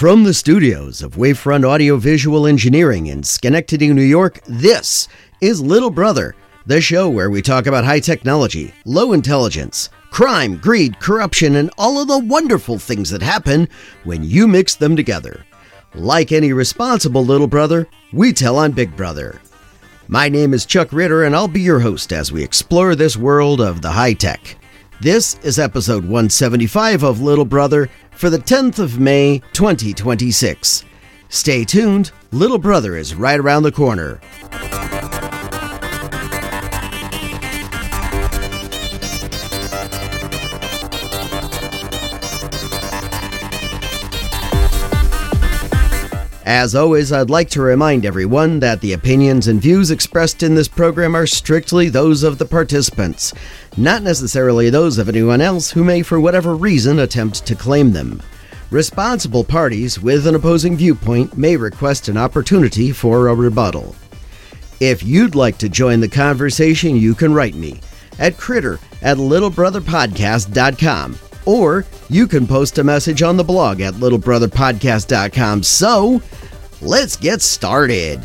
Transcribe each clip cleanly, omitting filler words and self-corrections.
From the studios of Wavefront Audiovisual Engineering in Schenectady, New York, this is Little Brother, the show where we talk about high technology, low intelligence, crime, greed, corruption, and all of the wonderful things that happen when you mix them together. Like any responsible little brother, we tell on Big Brother. My name is Chuck Ritter, and I'll be your host as we explore this world of the high tech. This is episode 175 of Little Brother for the 10th of May, 2026. Stay tuned, Little Brother is right around the corner. As always, I'd like to remind everyone that the opinions and views expressed in this program are strictly those of the participants, not necessarily those of anyone else who may for whatever reason attempt to claim them. Responsible parties with an opposing viewpoint may request an opportunity for a rebuttal. If you'd like to join the conversation, you can write me at critter@littlebrotherpodcast.com. Or you can post a message on the blog at littlebrotherpodcast.com. So, let's get started.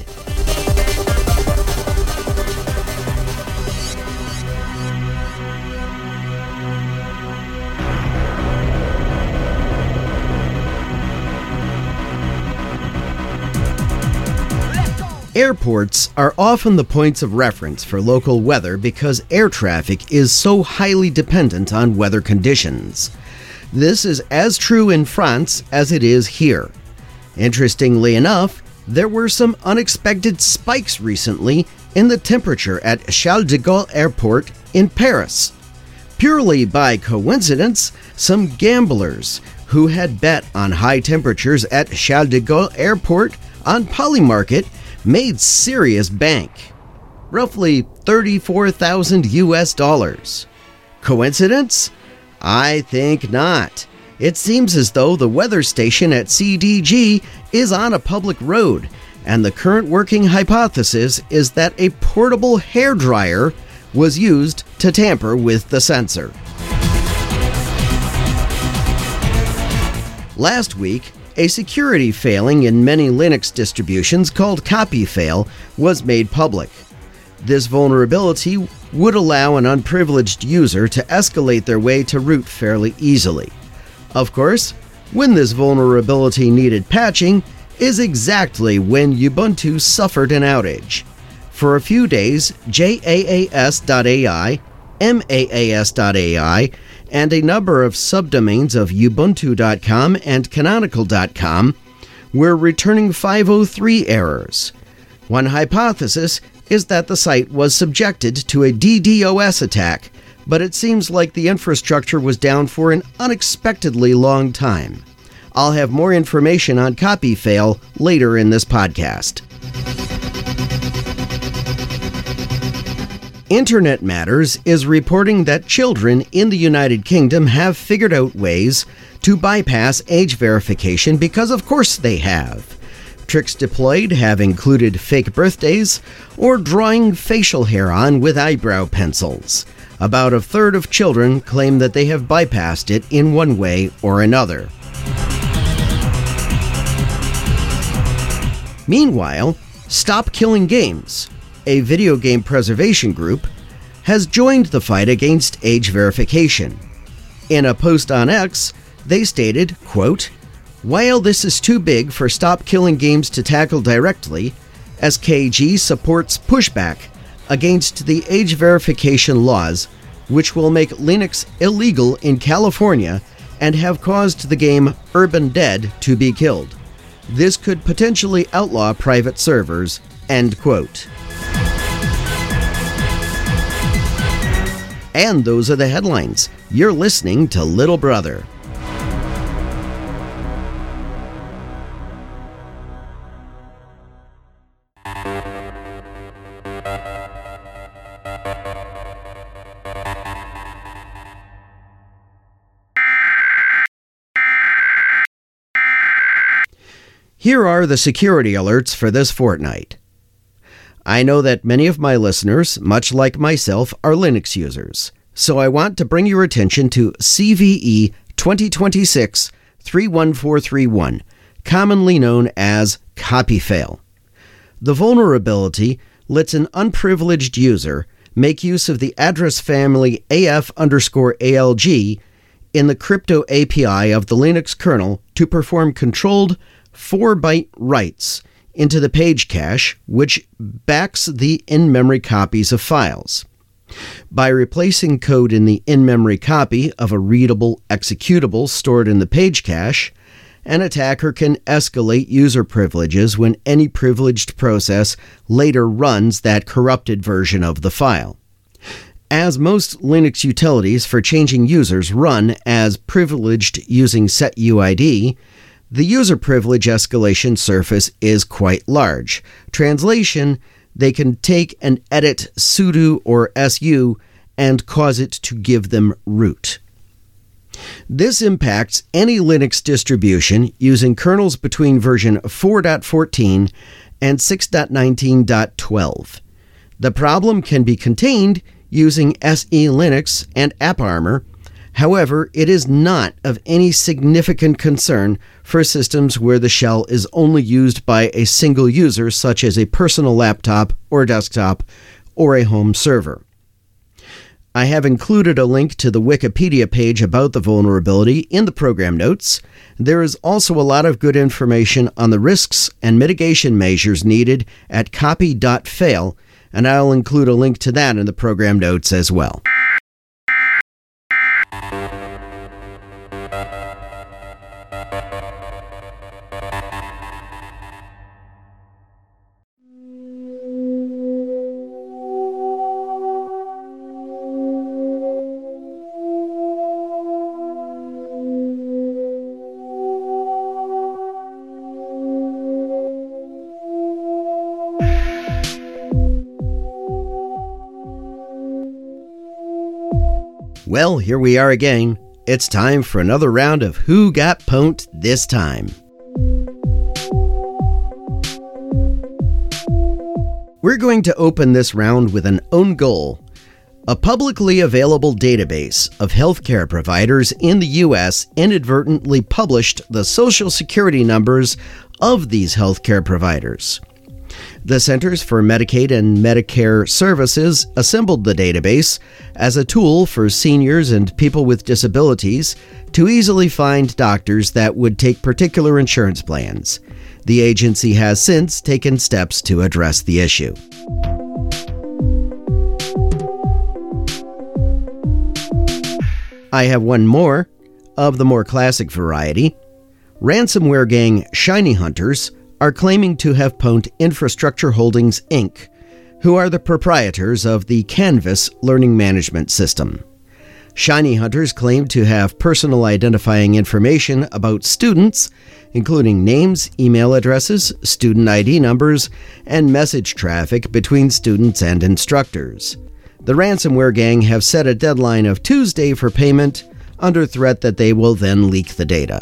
Airports are often the points of reference for local weather because air traffic is so highly dependent on weather conditions. This is as true in France as it is here. Interestingly enough, there were some unexpected spikes recently in the temperature at Charles de Gaulle Airport in Paris. Purely by coincidence, some gamblers who had bet on high temperatures at Charles de Gaulle Airport on Polymarket made serious bank, roughly $34,000 US. Coincidence? I think not. It seems as though the weather station at CDG is on a public road, and the current working hypothesis is that a portable hairdryer was used to tamper with the sensor. Last week, a security failing in many Linux distributions called CopyFail was made public. This vulnerability would allow an unprivileged user to escalate their way to root fairly easily. Of course, when this vulnerability needed patching is exactly when Ubuntu suffered an outage. For a few days, JAAS.ai, MAAS.ai, and a number of subdomains of Ubuntu.com and Canonical.com were returning 503 errors. One hypothesis is that the site was subjected to a DDoS attack, but it seems like the infrastructure was down for an unexpectedly long time. I'll have more information on CopyFail later in this podcast. Internet Matters is reporting that children in the United Kingdom have figured out ways to bypass age verification because of course they have. Tricks deployed have included fake birthdays or drawing facial hair on with eyebrow pencils. About a third of children claim that they have bypassed it in one way or another. Meanwhile, Stop Killing Games, a video game preservation group, has joined the fight against age verification. In a post on X, they stated, quote, "While this is too big for Stop Killing Games to tackle directly, SKG supports pushback against the age verification laws, which will make Linux illegal in California and have caused the game Urban Dead to be killed. This could potentially outlaw private servers," end quote. And those are the headlines. You're listening to Little Brother. Here are the security alerts for this fortnight. I know that many of my listeners, much like myself, are Linux users, so I want to bring your attention to CVE 2026-31431, commonly known as copy fail. The vulnerability lets an unprivileged user make use of the address family AF_ALG in the crypto API of the Linux kernel to perform controlled 4-byte writes into the page cache, which backs the in-memory copies of files. By replacing code in the in-memory copy of a readable executable stored in the page cache, an attacker can escalate user privileges when any privileged process later runs that corrupted version of the file. As most Linux utilities for changing users run as privileged using setuid, the user privilege escalation surface is quite large. Translation, they can take and edit sudo or su and cause it to give them root. This impacts any Linux distribution using kernels between version 4.14 and 6.19.12. The problem can be contained using SELinux and AppArmor. However, it is not of any significant concern for systems where the shell is only used by a single user, such as a personal laptop or desktop or a home server. I have included a link to the Wikipedia page about the vulnerability in the program notes. There is also a lot of good information on the risks and mitigation measures needed at copy.fail, and I'll include a link to that in the program notes as well. Well, here we are again. It's time for another round of Who Got Pwned This Time. We're going to open this round with an own goal. A publicly available database of healthcare providers in the U.S. inadvertently published the social security numbers of these healthcare providers. The Centers for Medicaid and Medicare Services assembled the database as a tool for seniors and people with disabilities to easily find doctors that would take particular insurance plans. The agency has since taken steps to address the issue. I have one more, of the more classic variety. Ransomware gang Shiny Hunters are claiming to have pwned Infrastructure Holdings, Inc., who are the proprietors of the Canvas learning management system. Shiny Hunters claim to have personal identifying information about students, including names, email addresses, student ID numbers, and message traffic between students and instructors. The ransomware gang have set a deadline of Tuesday for payment, under threat that they will then leak the data.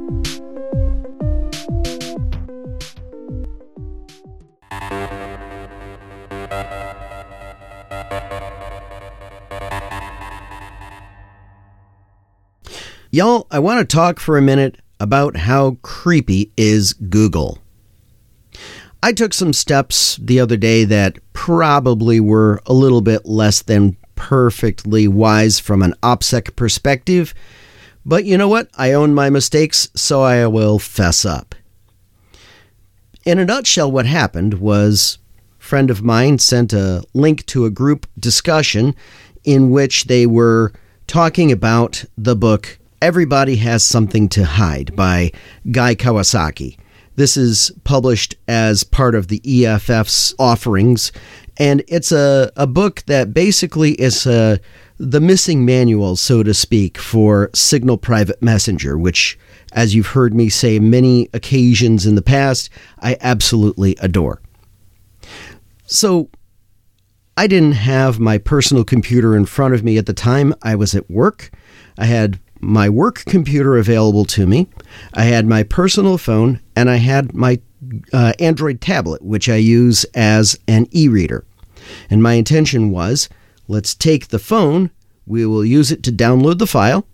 Y'all, I want to talk for a minute about how creepy is Google. I took some steps the other day that probably were a little bit less than perfectly wise from an OPSEC perspective, but you know what? I own my mistakes, so I will fess up. In a nutshell, what happened was a friend of mine sent a link to a group discussion in which they were talking about the book Everybody Has Something to Hide by Guy Kawasaki. This is published as part of the EFF's offerings, and it's a book that basically is the missing manual, so to speak, for Signal Private Messenger, which, as you've heard me say many occasions in the past, I absolutely adore. So, I didn't have my personal computer in front of me at the time. I was at work. I had my work computer available to me. I had my personal phone, and I had my Android tablet, which I use as an e-reader. And my intention was, let's take the phone, we will use it to download the file,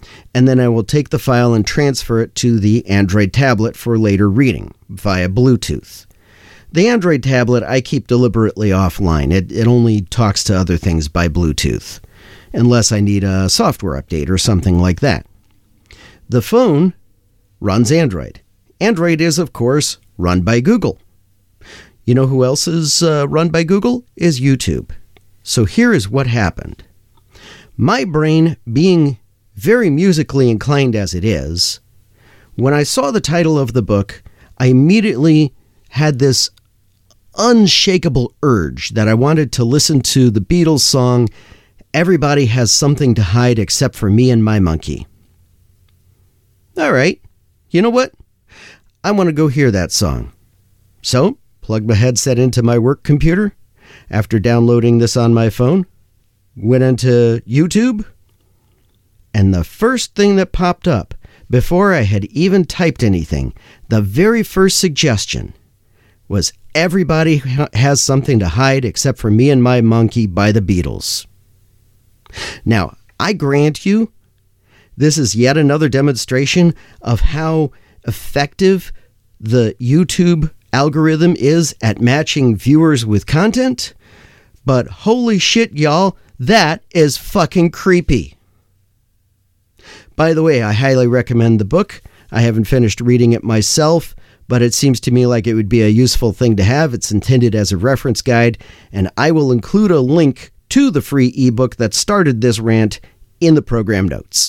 and then I will take the file and transfer it to the Android tablet for later reading via Bluetooth. The Android tablet I keep deliberately offline. It only talks to other things by Bluetooth, unless I need a software update or something like that. The phone runs Android. Android is, of course, run by Google. You know who else is run by Google? Is YouTube. So here is what happened. My brain, being very musically inclined as it is, when I saw the title of the book, I immediately had this unshakable urge that I wanted to listen to the Beatles song, "Everybody Has Something to Hide Except for Me and My Monkey." All right, you know what? I want to go hear that song. So, plugged my headset into my work computer after downloading this on my phone, went into YouTube, and the first thing that popped up, before I had even typed anything, the very first suggestion was "Everybody Has Something to Hide Except for Me and My Monkey" by the Beatles. Now, I grant you, this is yet another demonstration of how effective the YouTube algorithm is at matching viewers with content, but holy shit, y'all, that is fucking creepy. By the way, I highly recommend the book. I haven't finished reading it myself, but it seems to me like it would be a useful thing to have. It's intended as a reference guide, and I will include a link to the free ebook that started this rant in the program notes.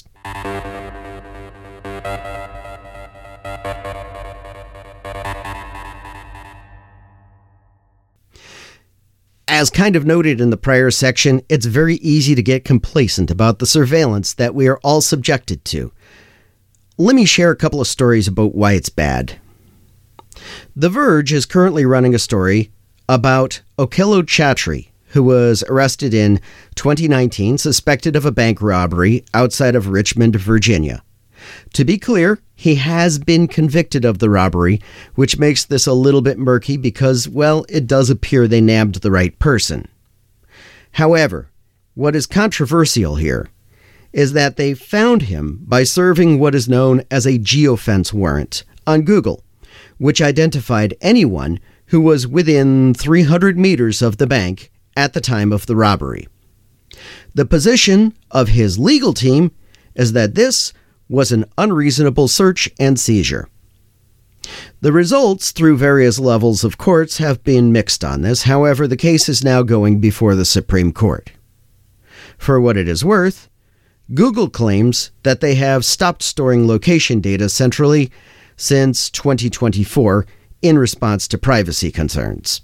As kind of noted in the prior section, it's very easy to get complacent about the surveillance that we are all subjected to. Let me share a couple of stories about why it's bad. The Verge is currently running a story about Okello Chatri, who was arrested in 2019, suspected of a bank robbery outside of Richmond, Virginia. To be clear, he has been convicted of the robbery, which makes this a little bit murky because, well, it does appear they nabbed the right person. However, what is controversial here is that they found him by serving what is known as a geofence warrant on Google, which identified anyone who was within 300 meters of the bank at the time of the robbery. The position of his legal team is that this was an unreasonable search and seizure. The results through various levels of courts have been mixed on this. However, the case is now going before the Supreme Court. For what it is worth, Google claims that they have stopped storing location data centrally since 2024 in response to privacy concerns.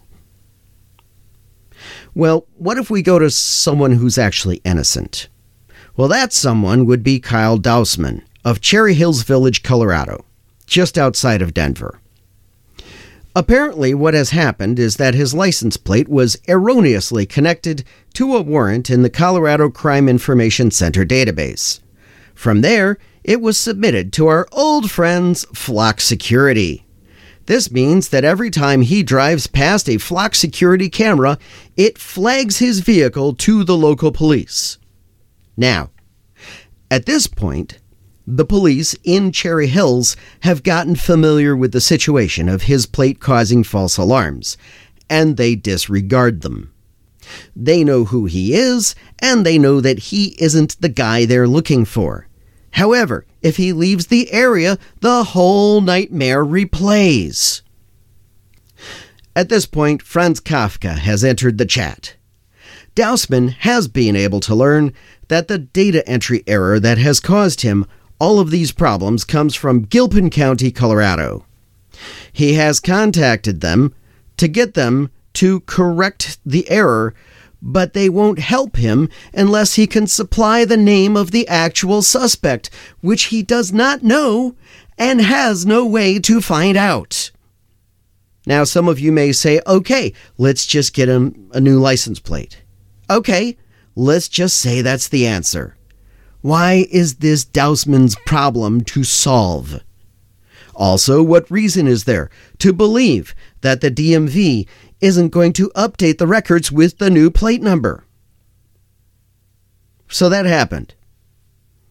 Well, what if we go to someone who's actually innocent? Well, that someone would be Kyle Dousman of Cherry Hills Village, Colorado, just outside of Denver. Apparently, what has happened is that his license plate was erroneously connected to a warrant in the Colorado Crime Information Center database. From there, it was submitted to our old friends, Flock Security. This means that every time he drives past a Flock Security camera, it flags his vehicle to the local police. Now, at this point, the police in Cherry Hills have gotten familiar with the situation of his plate causing false alarms, and they disregard them. They know who he is, and they know that he isn't the guy they're looking for. However, if he leaves the area, the whole nightmare replays. At this point, Franz Kafka has entered the chat. Dousman has been able to learn that the data entry error that has caused him all of these problems comes from Gilpin County, Colorado. He has contacted them to get them to correct the error, but they won't help him unless he can supply the name of the actual suspect, which he does not know and has no way to find out. Now, some of you may say, okay, let's just get him a new license plate. Okay, let's just say that's the answer. Why is this Dousman's problem to solve? Also, what reason is there to believe that the DMV isn't going to update the records with the new plate number? So that happened.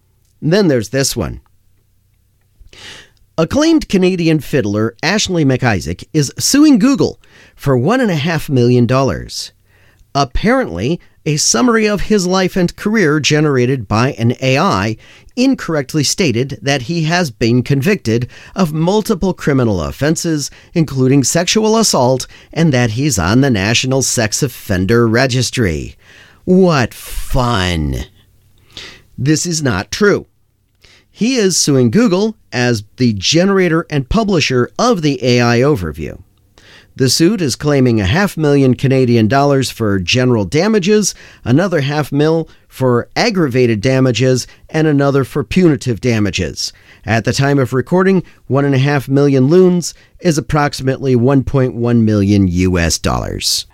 Then there's this one. Acclaimed Canadian fiddler Ashley McIsaac is suing Google for $1.5 million. Apparently, a summary of his life and career generated by an AI incorrectly stated that he has been convicted of multiple criminal offenses, including sexual assault, and that he's on the National Sex Offender Registry. What fun! This is not true. He is suing Google as the generator and publisher of the AI overview. The suit is claiming $500,000 Canadian dollars for general damages, another $500,000 for aggravated damages, and another for punitive damages. At the time of recording, 1.5 million loons is approximately $1.1 million US dollars.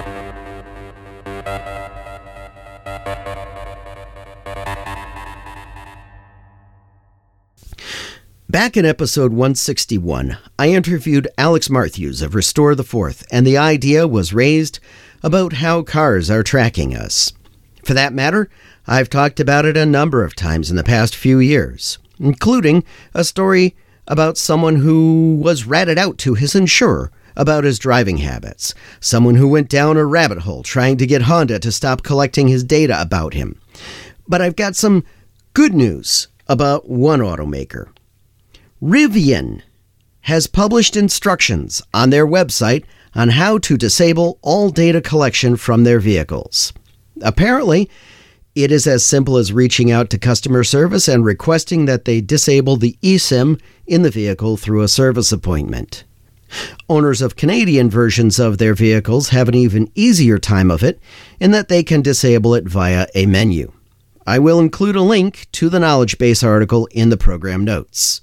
Back in episode 161, I interviewed Alex Matthews of Restore the Fourth, and the idea was raised about how cars are tracking us. For that matter, I've talked about it a number of times in the past few years, including a story about someone who was ratted out to his insurer about his driving habits, someone who went down a rabbit hole trying to get Honda to stop collecting his data about him. But I've got some good news about one automaker. Rivian has published instructions on their website on how to disable all data collection from their vehicles. Apparently, it is as simple as reaching out to customer service and requesting that they disable the eSIM in the vehicle through a service appointment. Owners of Canadian versions of their vehicles have an even easier time of it in that they can disable it via a menu. I will include a link to the knowledge base article in the program notes.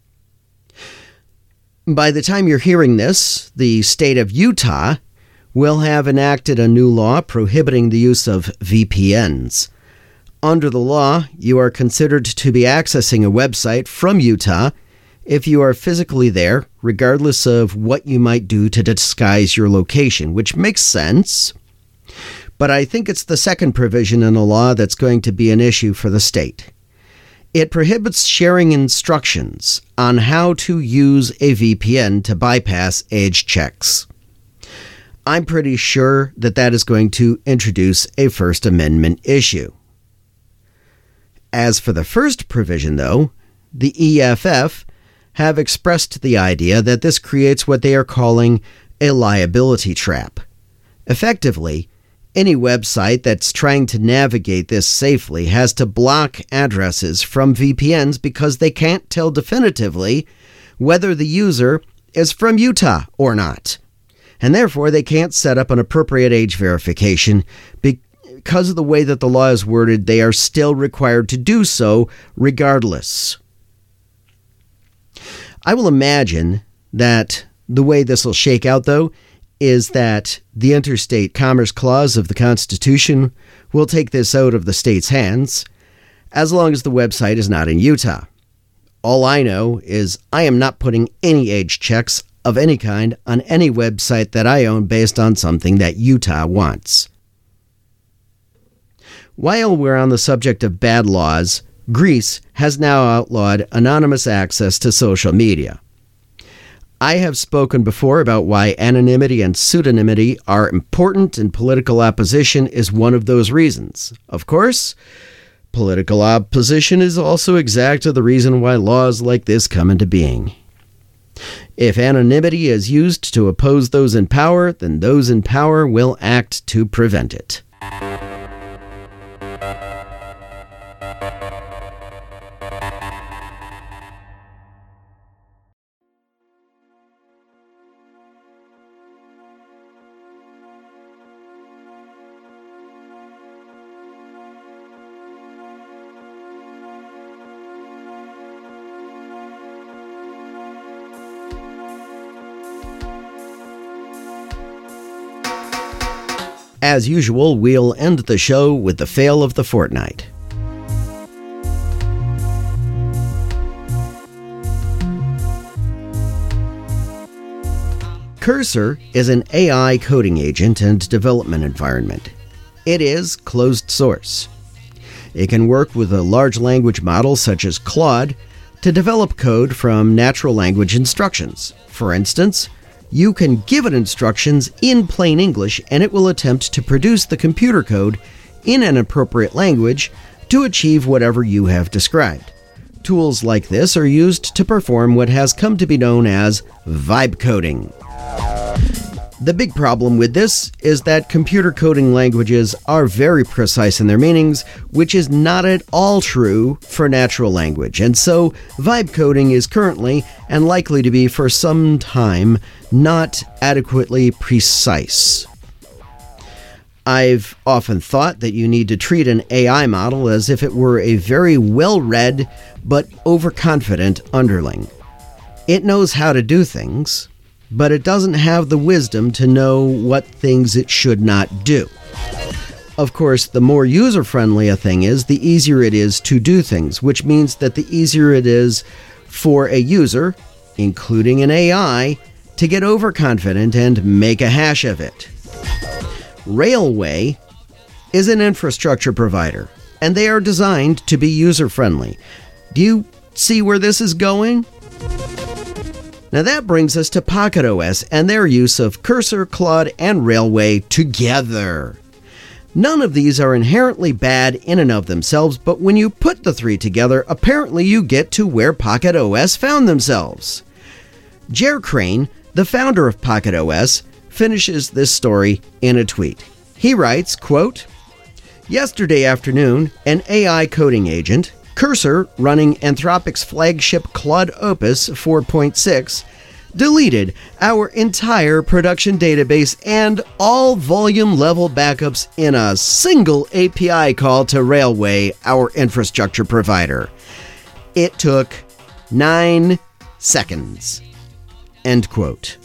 By the time you're hearing this, the state of Utah will have enacted a new law prohibiting the use of VPNs. Under the law, you are considered to be accessing a website from Utah if you are physically there, regardless of what you might do to disguise your location, which makes sense. But I think it's the second provision in the law that's going to be an issue for the state. It prohibits sharing instructions on how to use a VPN to bypass age checks. I'm pretty sure that that is going to introduce a First Amendment issue. As for the first provision, though, the EFF have expressed the idea that this creates what they are calling a liability trap. Effectively, any website that's trying to navigate this safely has to block addresses from VPNs because they can't tell definitively whether the user is from Utah or not. And therefore, they can't set up an appropriate age verification. Because of the way that the law is worded, they are still required to do so regardless. I will imagine that the way this will shake out, though, is that the Interstate Commerce Clause of the Constitution will take this out of the state's hands, as long as the website is not in Utah. All I know is I am not putting any age checks of any kind on any website that I own based on something that Utah wants. While we're on the subject of bad laws, Greece has now outlawed anonymous access to social media. I have spoken before about why anonymity and pseudonymity are important, and political opposition is one of those reasons. Of course, political opposition is also exactly the reason why laws like this come into being. If anonymity is used to oppose those in power, then those in power will act to prevent it. As usual, we'll end the show with the fail of the fortnight. Cursor is an AI coding agent and development environment. It is closed source. It can work with a large language model such as Claude to develop code from natural language instructions. For instance, you can give it instructions in plain English and it will attempt to produce the computer code in an appropriate language to achieve whatever you have described. Tools like this are used to perform what has come to be known as vibe coding. The big problem with this is that computer coding languages are very precise in their meanings, which is not at all true for natural language, and so vibe coding is currently, and likely to be for some time, not adequately precise. I've often thought that you need to treat an AI model as if it were a very well-read but overconfident underling. It knows how to do things, but it doesn't have the wisdom to know what things it should not do. Of course, the more user-friendly a thing is, the easier it is to do things, which means that the easier it is for a user, including an AI, to get overconfident and make a hash of it. Railway is an infrastructure provider, and they are designed to be user-friendly. Do you see where this is going? Now that brings us to PocketOS and their use of Cursor, Claude, and Railway together. None of these are inherently bad in and of themselves, but when you put the three together, apparently you get to where PocketOS found themselves. Jer Crane, the founder of PocketOS, finishes this story in a tweet. He writes, quote, "Yesterday afternoon, an AI coding agent, Cursor, running Anthropic's flagship Claude Opus 4.6, deleted our entire production database and all volume-level backups in a single API call to Railway, our infrastructure provider. It took 9 seconds." End quote.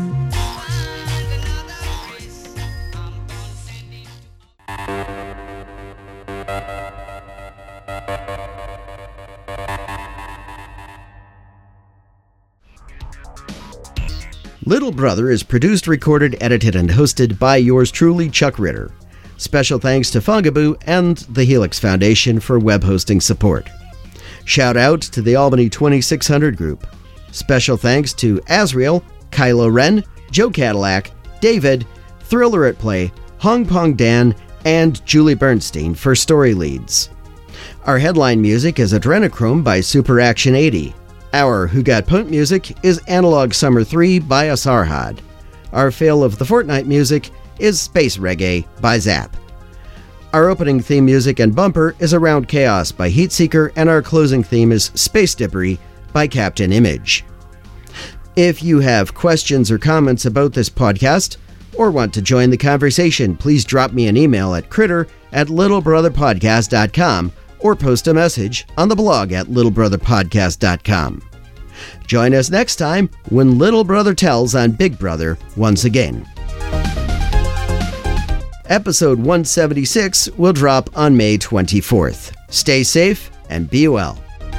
Little Brother is produced, recorded, edited, and hosted by yours truly, Chuck Ritter. Special thanks to Fungaboo and the Helix Foundation for web hosting support. Shout out to the Albany 2600 group. Special thanks to Azriel, Kylo Ren, Joe Cadillac, David, Thriller at Play, Hong Pong Dan, and Julie Bernstein for story leads. Our headline music is Adrenochrome by Super Action 80. Our Who Got Punked music is Analog Summer 3 by Asarhad. Our fail of the Fortnite music is Space Reggae by Zap. Our opening theme music and bumper is Around Chaos by Heatseeker, and our closing theme is Space Debris by Captain Image. If you have questions or comments about this podcast, or want to join the conversation, please drop me an email at critter@littlebrotherpodcast.com or post a message on the blog at littlebrotherpodcast.com. Join us next time when Little Brother tells on Big Brother once again. Episode 176 will drop on May 24th. Stay safe and be well.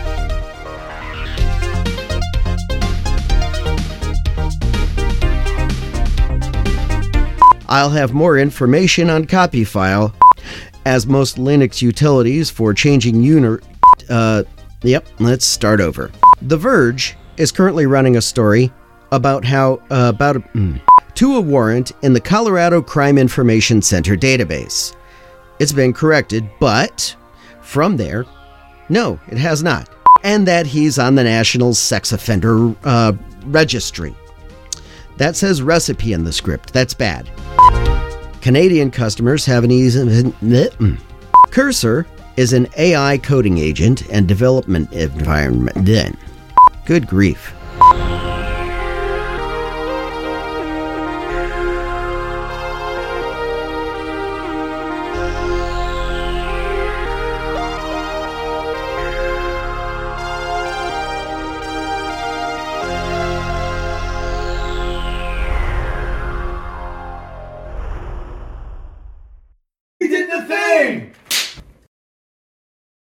I'll have more information on CopyFile, as most Linux utilities for changing let's start over. The Verge is currently running a story about to a warrant in the Colorado Crime Information Center database. It's been corrected, but from there, no, it has not. And that he's on the National Sex Offender Registry. That says recipe in the script. That's bad. Canadian customers have an easy... Cursor is an AI coding agent and development environment. Good grief.